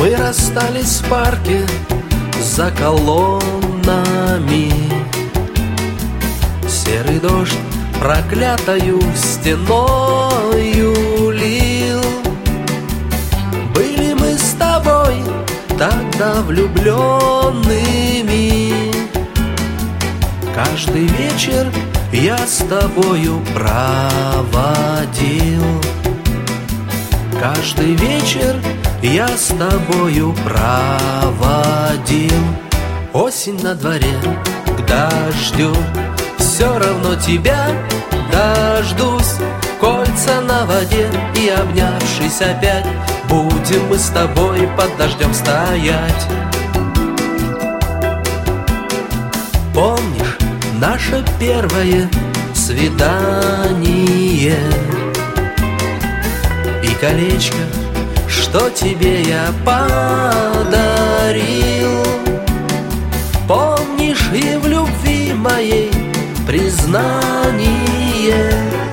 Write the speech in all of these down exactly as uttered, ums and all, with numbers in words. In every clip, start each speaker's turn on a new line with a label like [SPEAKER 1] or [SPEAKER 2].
[SPEAKER 1] Мы расстались в парке за колоннами. Серый дождь проклятою стеною лил. Были мы с тобой тогда влюбленными. Каждый вечер я с тобою проводил. Каждый вечер я с тобою проводил. Осень на дворе, к дождю, все равно тебя дождусь. Кольца на воде и, обнявшись опять, будем мы с тобой под дождем стоять. Помнишь наше первое свидание и колечко, что тебе я подарил? Помнишь и в любви моей признание,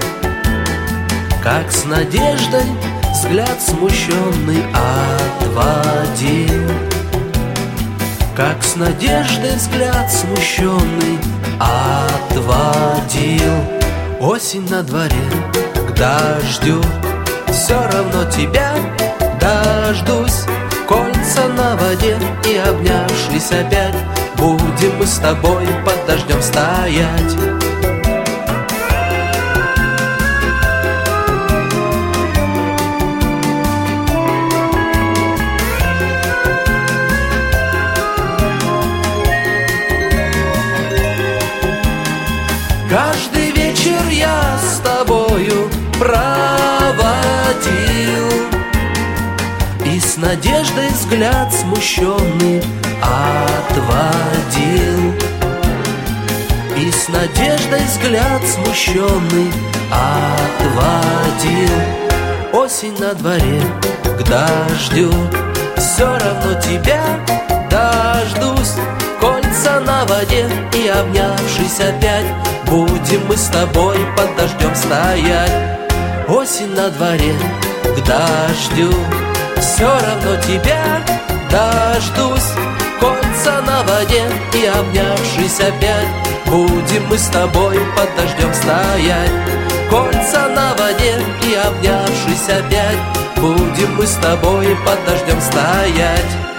[SPEAKER 1] как с надеждой взгляд смущенный отводил, как с надеждой взгляд смущенный отводил. Осень на дворе, к дождю, все равно тебя дождусь. Кольца на воде и, обнявшись опять, будем мы с тобой под дождем стоять. Каждый вечер я с тобою проводил и с надеждой взгляд смущенный отводил, и с надеждой взгляд смущенный отводил. Осень на дворе, к дождю, все равно тебя дождусь. Кольца на воде и, обнявшись опять, будем мы с тобой под дождем стоять. Осень на дворе, к дождю, все равно тебя дождусь. Кольца на воде и, обнявшись опять, будем мы с тобой под дождем стоять. Кольца на воде и, обнявшись опять, будем мы с тобой под дождем стоять.